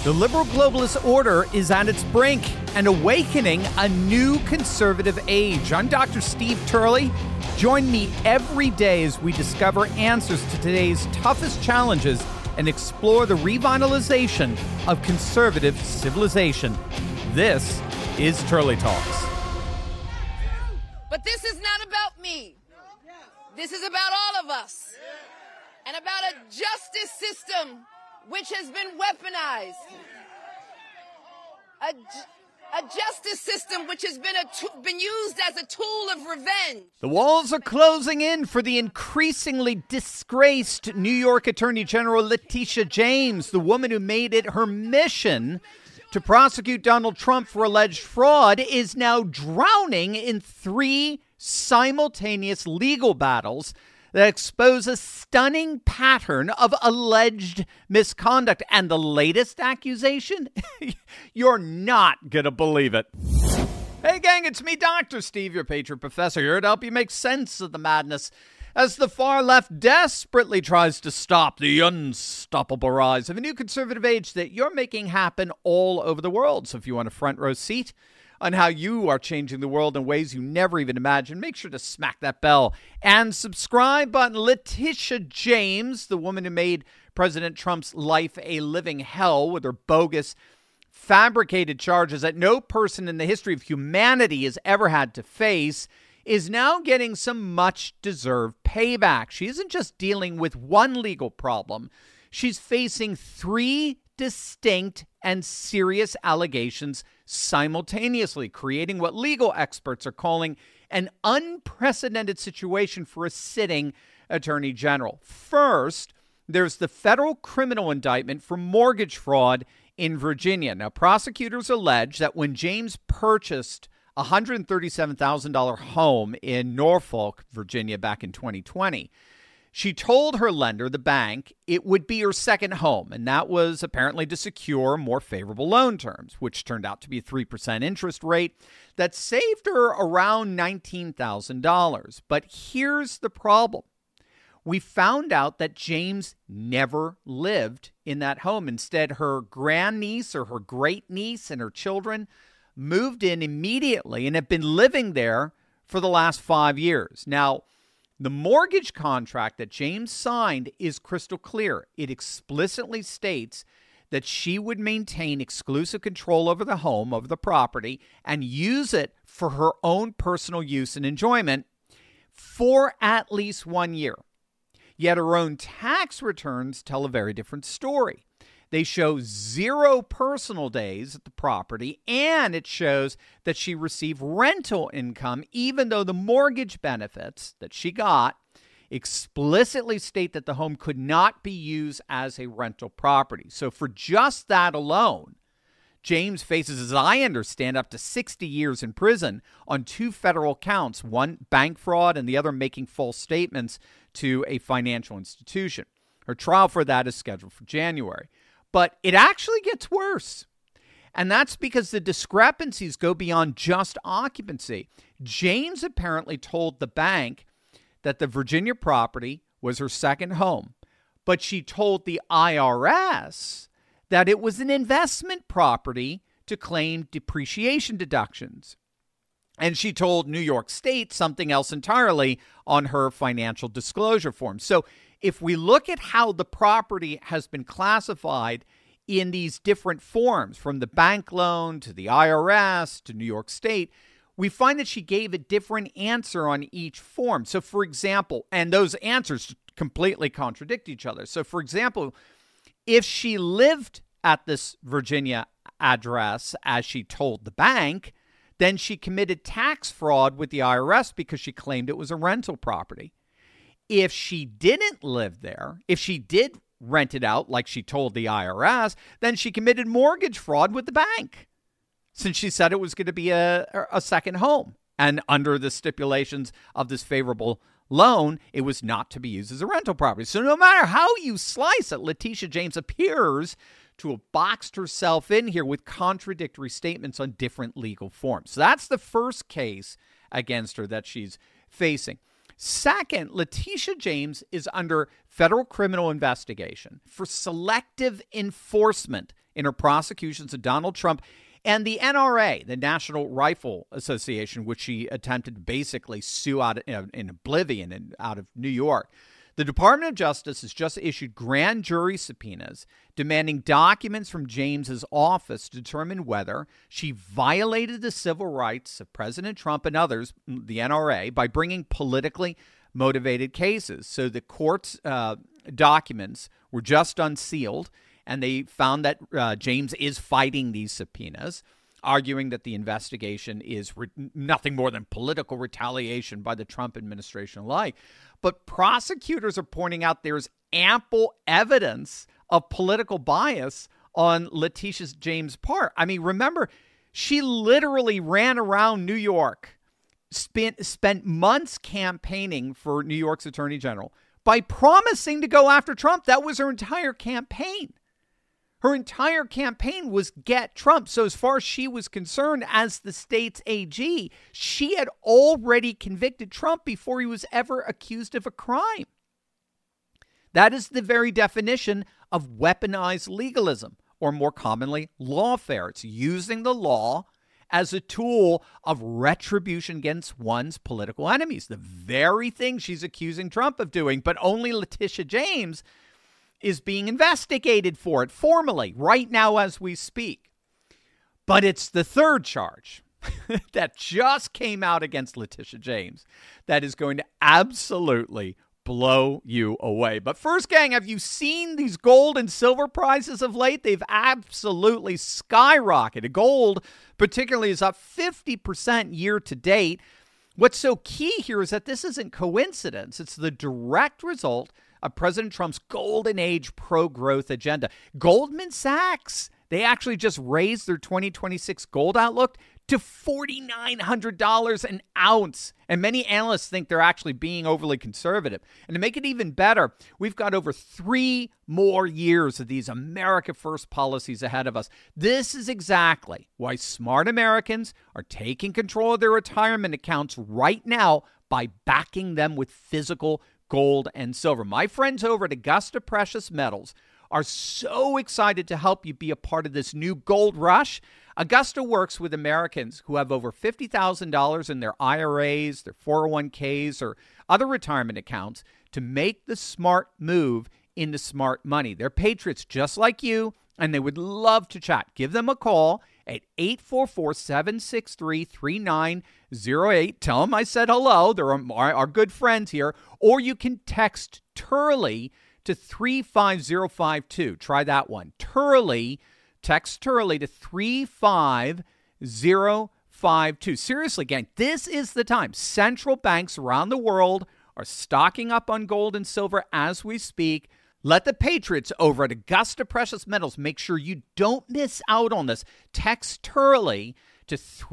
The liberal globalist order is at its brink and awakening a new conservative age. I'm Dr. Steve Turley. Join me every day as we discover answers to today's toughest challenges and explore the revitalization of conservative civilization. This is Turley Talks. But this is not about me. This is about all of us. And about a justice system which has been weaponized. A justice system which has been used as a tool of revenge. The walls are closing in for the increasingly disgraced New York Attorney General Letitia James, the woman who made it her mission to prosecute Donald Trump for alleged fraud, is now drowning in 3 simultaneous legal battles that expose a stunning pattern of alleged misconduct. And the latest accusation? You're not going to believe it. Hey, gang, it's me, Dr. Steve, your Patriot Professor, here to help you make sense of the madness as the far left desperately tries to stop the unstoppable rise of a new conservative age that you're making happen all over the world. So if you want a front row seat on how you are changing the world in ways you never even imagined, make sure to smack that bell and subscribe button. Letitia James, the woman who made President Trump's life a living hell with her bogus, fabricated charges that no person in the history of humanity has ever had to face, is now getting some much-deserved payback. She isn't just dealing with one legal problem. She's facing 3 distinct and serious allegations simultaneously, creating what legal experts are calling an unprecedented situation for a sitting attorney general. First, there's the federal criminal indictment for mortgage fraud in Virginia. Now, prosecutors allege that when James purchased a $137,000 home in Norfolk, Virginia, back in 2020, she told her lender, the bank, it would be her second home, and that was apparently to secure more favorable loan terms, which turned out to be a 3% interest rate that saved her around $19,000. But here's the problem. We found out that James never lived in that home. Instead, her grandniece or her great-niece and her children moved in immediately and have been living there for the last 5 years. Now, the mortgage contract that James signed is crystal clear. It explicitly states that she would maintain exclusive control over the home, over the property, and use it for her own personal use and enjoyment for at least 1 year. Yet her own tax returns tell a very different story. They show 0 personal days at the property, and it shows that she received rental income, even though the mortgage benefits that she got explicitly state that the home could not be used as a rental property. So for just that alone, James faces, as I understand, up to 60 years in prison on 2 federal counts, one bank fraud and the other making false statements to a financial institution. Her trial for that is scheduled for January. But it actually gets worse. And that's because the discrepancies go beyond just occupancy. James apparently told the bank that the Virginia property was her second home, but she told the IRS that it was an investment property to claim depreciation deductions. And she told New York State something else entirely on her financial disclosure form. So if we look at how the property has been classified in these different forms, from the bank loan to the IRS to New York State, we find that she gave a different answer on each form. So, for example, and those answers completely contradict each other. So, for example, if she lived at this Virginia address as she told the bank, then she committed tax fraud with the IRS because she claimed it was a rental property. If she didn't live there, if she did rent it out like she told the IRS, then she committed mortgage fraud with the bank, since she said it was going to be a second home. And under the stipulations of this favorable loan, it was not to be used as a rental property. So no matter how you slice it, Letitia James appears to have boxed herself in here with contradictory statements on different legal forms. So that's the first case against her that she's facing. Second, Letitia James is under federal criminal investigation for selective enforcement in her prosecutions of Donald Trump and the NRA, the National Rifle Association, which she attempted to basically sue out in oblivion and out of New York. The Department of Justice has just issued grand jury subpoenas demanding documents from James's office to determine whether she violated the civil rights of President Trump and others, the NRA, by bringing politically motivated cases. So the court's documents were just unsealed, and they found that James is fighting these subpoenas, arguing that the investigation is nothing more than political retaliation by the Trump administration alike. But prosecutors are pointing out there's ample evidence of political bias on Letitia James' part. I mean, remember, she literally ran around New York, spent months campaigning for New York's attorney general by promising to go after Trump. That was her entire campaign. Her entire campaign was get Trump. So as far as she was concerned as the state's AG, she had already convicted Trump before he was ever accused of a crime. That is the very definition of weaponized legalism, or more commonly, lawfare. It's using the law as a tool of retribution against one's political enemies. The very thing she's accusing Trump of doing, but only Letitia James is being investigated for it formally right now as we speak. But it's the third charge that just came out against Letitia James that is going to absolutely blow you away. But first, gang, have you seen these gold and silver prices of late? They've absolutely skyrocketed. Gold particularly is up 50% year to date. What's so key here is that this isn't coincidence. It's the direct result of President Trump's golden age pro-growth agenda. Goldman Sachs, they actually just raised their 2026 gold outlook to $4,900 an ounce. And many analysts think they're actually being overly conservative. And to make it even better, we've got over 3 more years of these America First policies ahead of us. This is exactly why smart Americans are taking control of their retirement accounts right now by backing them with physical gold and silver. My friends over at Augusta Precious Metals are so excited to help you be a part of this new gold rush. Augusta works with Americans who have over $50,000 in their IRAs, their 401ks, or other retirement accounts to make the smart move into smart money. They're patriots just like you, and they would love to chat. Give them a call at 844-763-3908. Tell them I said hello. They're our good friends here. Or you can text Turley to 35052. Try that one. Text Turley to 35052. Seriously, gang, this is the time. Central banks around the world are stocking up on gold and silver as we speak. Let the patriots over at Augusta Precious Metals make sure you don't miss out on this. Text Turley to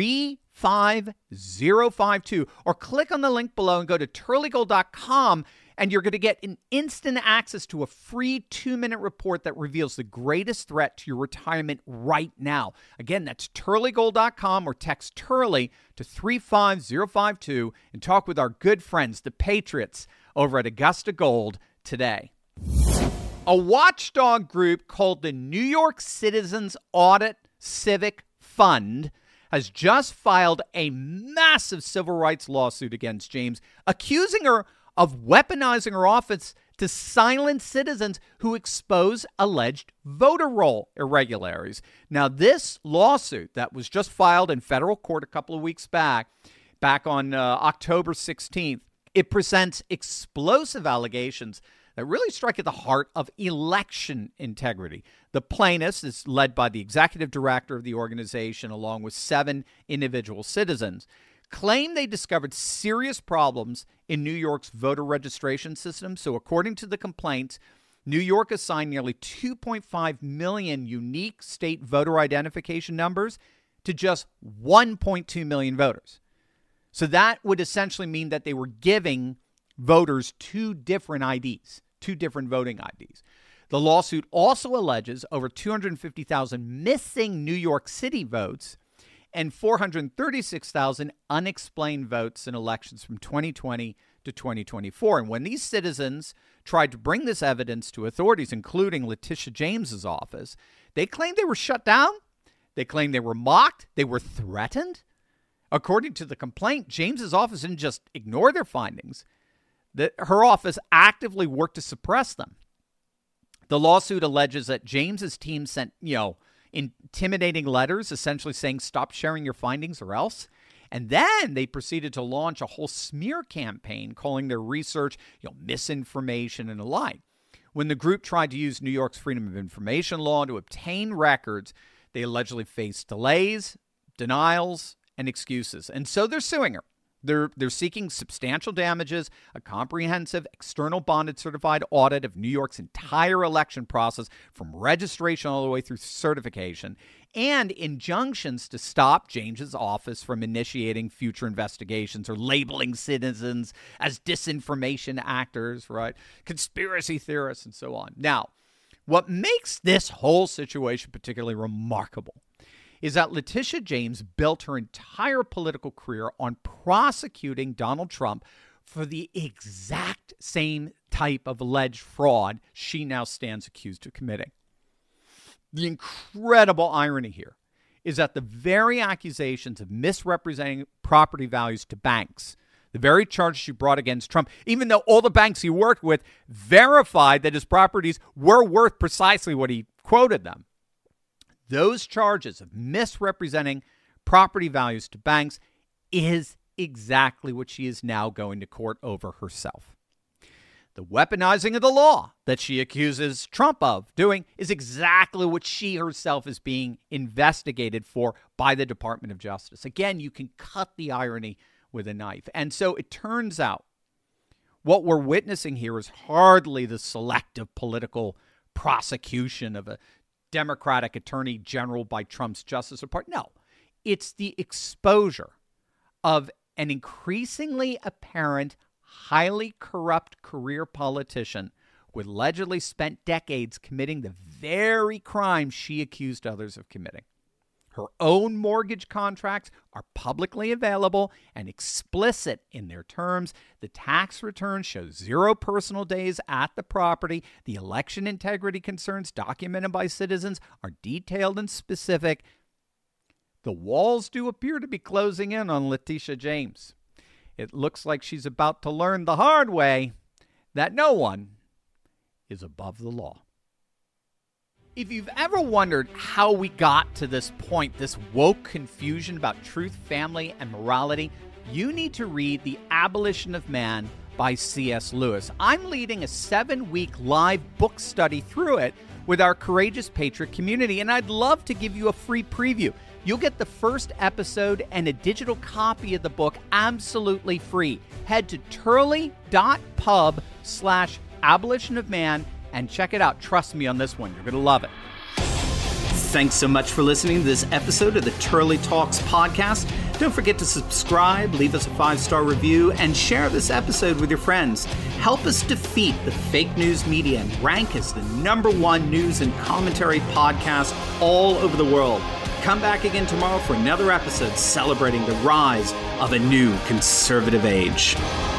35052 or click on the link below and go to turleygold.com, and you're going to get an instant access to a free 2-minute report that reveals the greatest threat to your retirement right now. Again, that's turleygold.com, or text Turley to 35052 and talk with our good friends, the patriots over at Augusta Gold today. A watchdog group called the New York Citizens Audit Civic Fund has just filed a massive civil rights lawsuit against James, accusing her of weaponizing her office to silence citizens who expose alleged voter roll irregularities. Now, this lawsuit that was just filed in federal court a couple of weeks back on October 16th, it presents explosive allegations that really strike at the heart of election integrity. The plaintiffs is led by the executive director of the organization, along with 7 individual citizens, claim they discovered serious problems in New York's voter registration system. So according to the complaints, New York assigned nearly 2.5 million unique state voter identification numbers to just 1.2 million voters. So that would essentially mean that they were giving voters 2 different IDs, 2 different voting IDs. The lawsuit also alleges over 250,000 missing New York City votes and 436,000 unexplained votes in elections from 2020 to to 2024. And when these citizens tried to bring this evidence to authorities, including Letitia James's office, they claimed they were shut down. They claimed they were mocked. They were threatened. According to the complaint, James's office didn't just ignore their findings. Her office actively worked to suppress them. The lawsuit alleges that James's team sent, intimidating letters, essentially saying, stop sharing your findings or else. And then they proceeded to launch a whole smear campaign calling their research, misinformation and the like. When the group tried to use New York's Freedom of Information law to obtain records, they allegedly faced delays, denials, and excuses. And so they're suing her. They're seeking substantial damages, a comprehensive external bonded certified audit of New York's entire election process from registration all the way through certification, and injunctions to stop James's office from initiating future investigations or labeling citizens as disinformation actors, right? Conspiracy theorists and so on. Now, what makes this whole situation particularly remarkable is that Letitia James built her entire political career on prosecuting Donald Trump for the exact same type of alleged fraud she now stands accused of committing. The incredible irony here is that the very accusations of misrepresenting property values to banks, the very charges she brought against Trump, even though all the banks he worked with verified that his properties were worth precisely what he quoted them, those charges of misrepresenting property values to banks is exactly what she is now going to court over herself. The weaponizing of the law that she accuses Trump of doing is exactly what she herself is being investigated for by the Department of Justice. Again, you can cut the irony with a knife. And so it turns out what we're witnessing here is hardly the selective political prosecution of a Democratic attorney general by Trump's Justice Department. No, it's the exposure of an increasingly apparent, highly corrupt career politician who allegedly spent decades committing the very crimes she accused others of committing. Her own mortgage contracts are publicly available and explicit in their terms. The tax return shows 0 personal days at the property. The election integrity concerns documented by citizens are detailed and specific. The walls do appear to be closing in on Letitia James. It looks like she's about to learn the hard way that no one is above the law. If you've ever wondered how we got to this point, this woke confusion about truth, family, and morality, you need to read The Abolition of Man by C.S. Lewis. I'm leading a 7-week live book study through it with our Courageous Patriot community, and I'd love to give you a free preview. You'll get the first episode and a digital copy of the book absolutely free. Head to turley.pub/Abolition of Man and check it out. Trust me on this one. You're going to love it. Thanks so much for listening to this episode of the Turley Talks podcast. Don't forget to subscribe, leave us a 5-star review, and share this episode with your friends. Help us defeat the fake news media and rank as the #1 news and commentary podcast all over the world. Come back again tomorrow for another episode celebrating the rise of a new conservative age.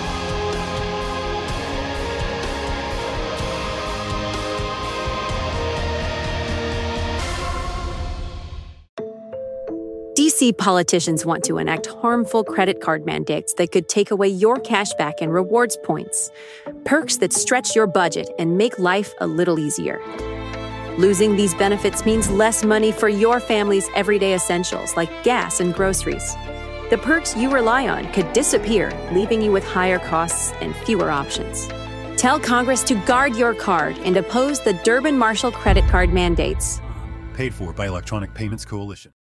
DC politicians want to enact harmful credit card mandates that could take away your cash back and rewards points. Perks that stretch your budget and make life a little easier. Losing these benefits means less money for your family's everyday essentials like gas and groceries. The perks you rely on could disappear, leaving you with higher costs and fewer options. Tell Congress to guard your card and oppose the Durbin Marshall credit card mandates. Paid for by Electronic Payments Coalition.